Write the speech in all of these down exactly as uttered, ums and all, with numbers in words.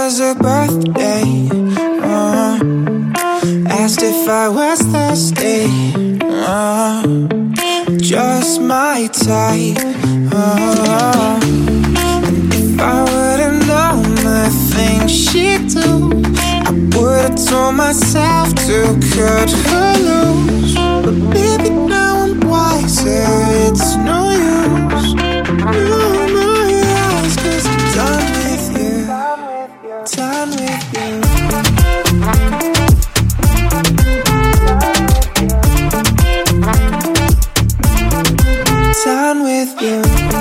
was her birthday. uh, Asked if I was thirsty. uh, Just my type. uh, And if I would've known the things she'd do, I would've told myself to cut her loose. But baby, now I'm wiser, it's no use. You are my eyes, 'cause I'm done with you. Done with you. Done with you.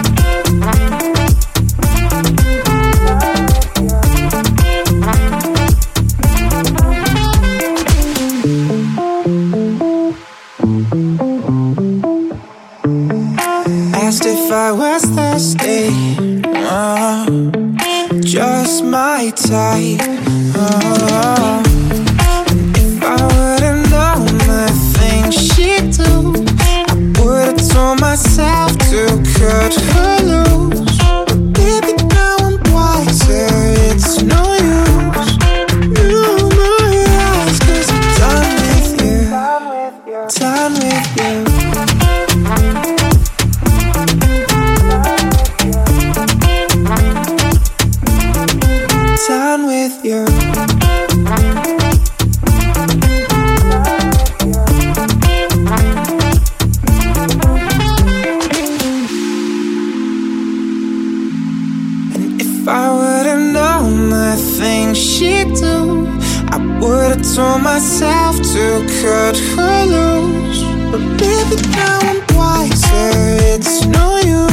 Asked if I was thirsty. uh, Just my type. uh, And if I would've known the things she'd do, I would've told myself to cut her loose. But baby, now I'm wiser, it's no use. You are my eyes, 'cause I'm done with you. Done with you. Done with you. And if I would've known the things she'd do, I would've told myself to cut her loose. But baby, now I'm wiser, it's no use.